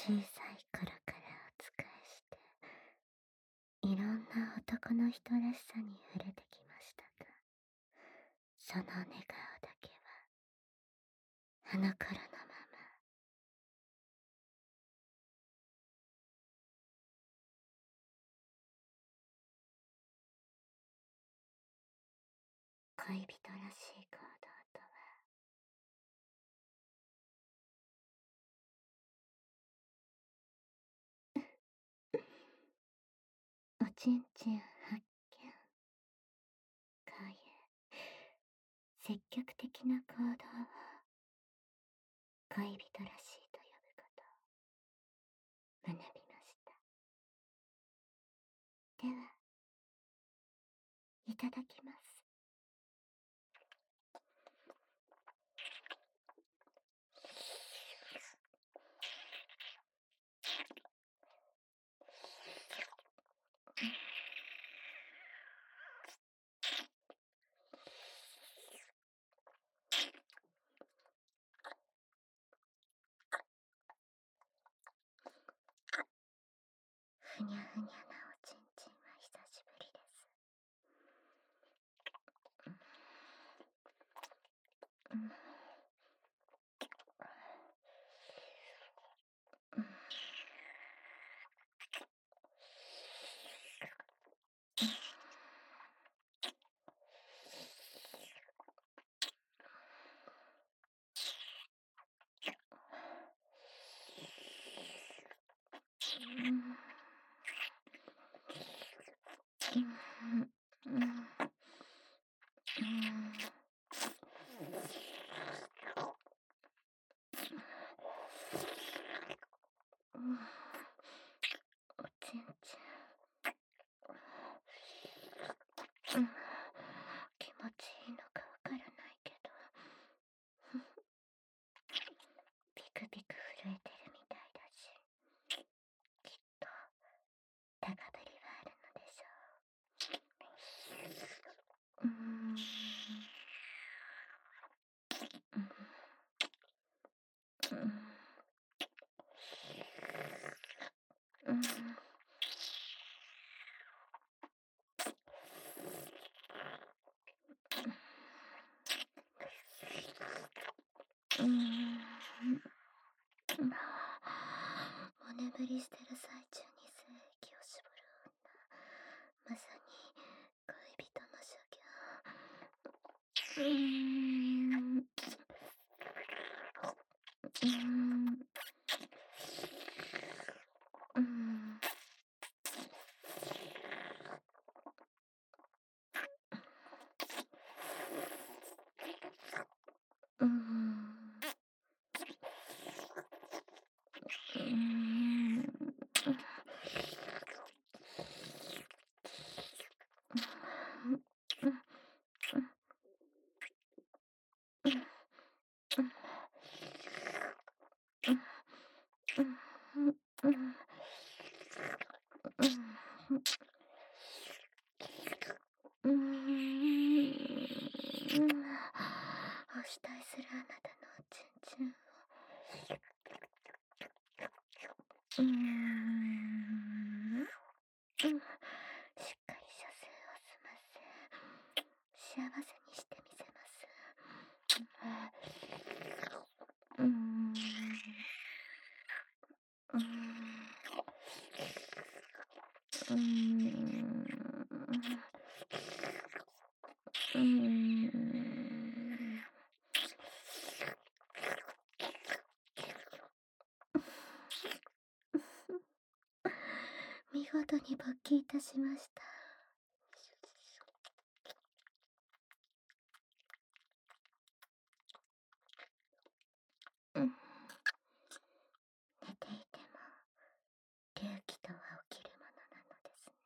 小さい頃からお仕えして、いろんな男の人らしさに触れてきましたが、その寝顔だけは、あの頃のまま。恋人らしい行動とは、おちんちん発見。こういう積極的な行動を恋人らしいと呼ぶことを学びました。では、いただきます。ふにゃふにゃなおちんちんは久しぶりです。おちんちん、気持ちいいのかわからないけど、ピクピク震えてるみたいだし、きっと高ぶりはあるのでしょう。お眠りしてる最中に精液を絞る女、まさに恋人の所業。お慕いするあなたのおちんちんを、しっかり射精を済ませ、幸せにしてみせます。見事に勃起いたしました。寝ていても隆起とは起きるものなのですね。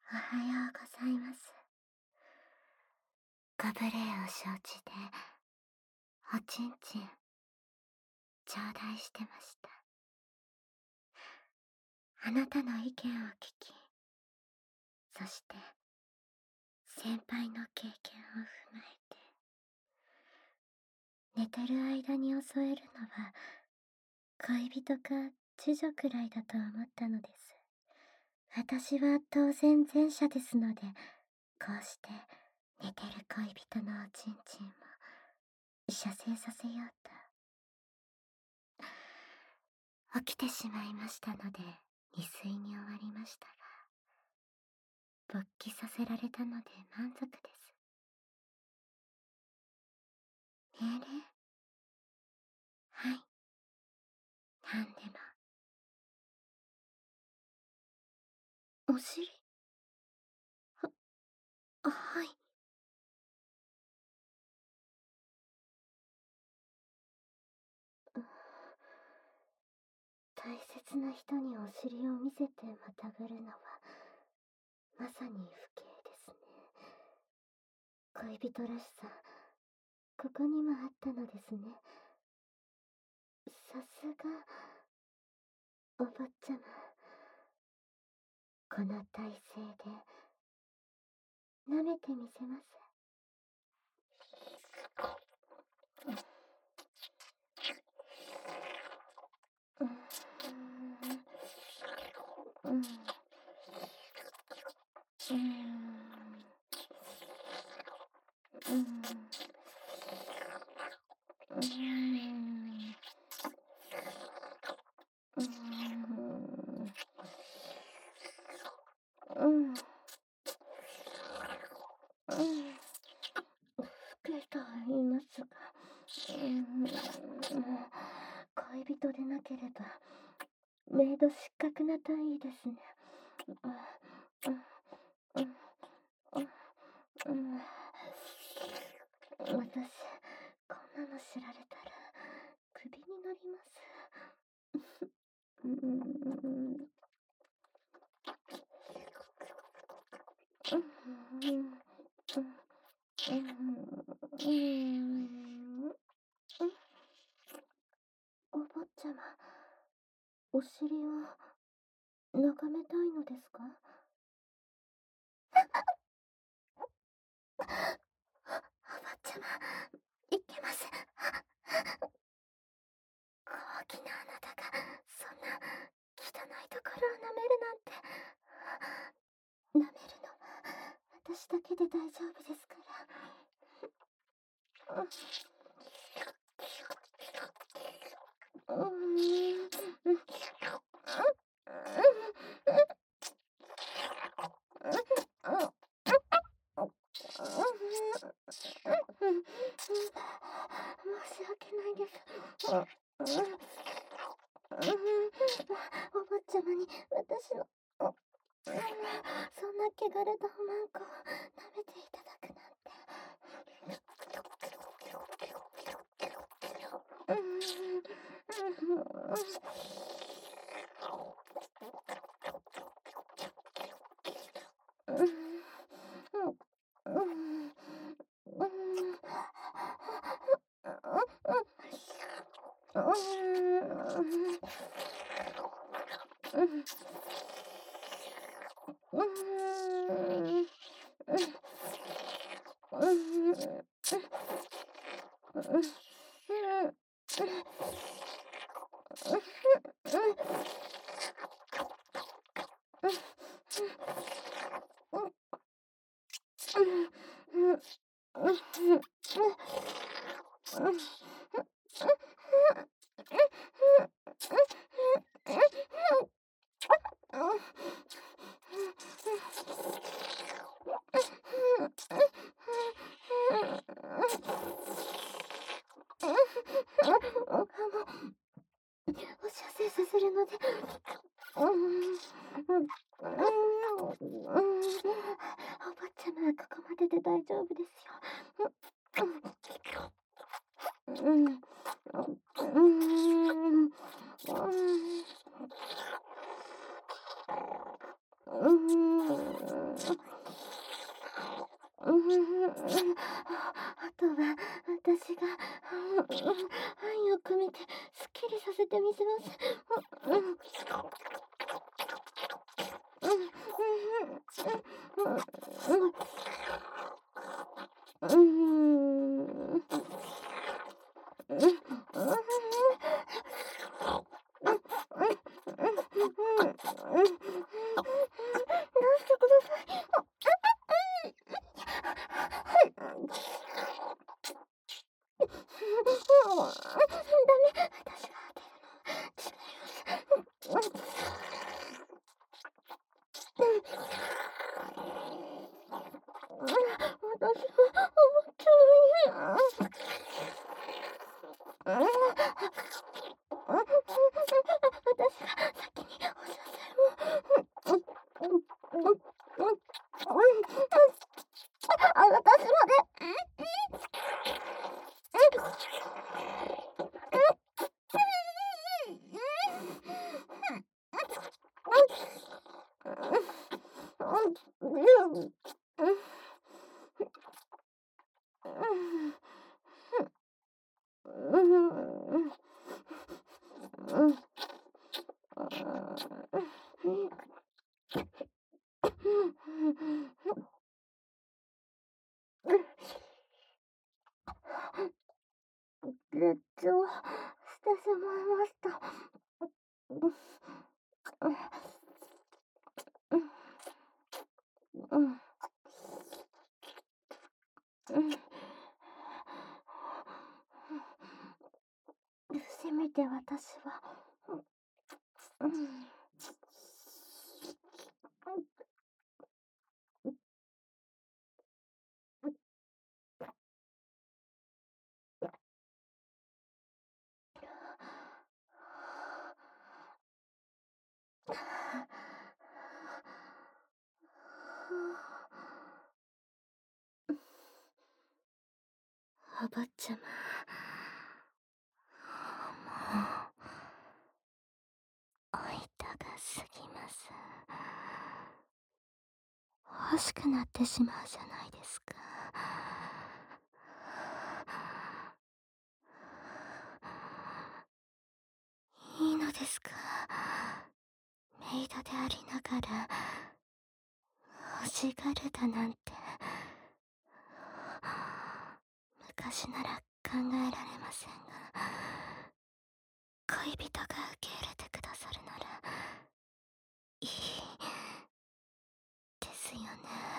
おはようございます。ご無礼を承知で、おちんちん、頂戴してました。あなたの意見を聞き、そして、先輩の経験を踏まえて、寝てる間に襲えるのは、恋人か知女くらいだと思ったのです。私は当然前者ですので、こうして寝てる恋人のおちんちんも射精させようと。起きてしまいましたので、未遂に終わりましたが、勃起させられたので満足です。命令？はい。なんでも。お尻？はい。大切な人にお尻を見せてまたぐるのは、まさに不敬ですね。恋人らしさ、ここにもあったのですね。さすが、お坊ちゃま。この体勢で、舐めてみせます。うん。うん。うん。うん。うん。うん。うん。うん。不敬と言いますが、恋人でなければ、メイド失格なといいですね。うん。うん。うん。うん。私、こんなの知られたら、クビになります。うーん。うん。うん。お坊ちゃま、お尻を眺めたいのですか？お坊ちゃま、いけません。高貴なあなたが、そんな汚いところを舐めるなんて。舐めるのは私だけで大丈夫ですから。うん。うん。申し訳ないです。お坊ちゃまに私の、そんな汚れたおまんこを舐めていただくなんて。お射精させるので。お坊ちゃまはここまでで大丈夫ですよ。うん。 あとは私が、愛を込めてすっきりさせてみせます。うん。うん。してください。ダメ、私が当てるの。私は思っちゃうね。私が先におさせを。私まで。緊張してしまいました。せめて私は、お坊ちゃま、もう、おいたが過ぎます。欲しくなってしまうじゃないですか。いいのですか？メイドでありながら、欲しがるだなんて。昔なら考えられませんが、恋人が受け入れてくださるなら、いいですよね。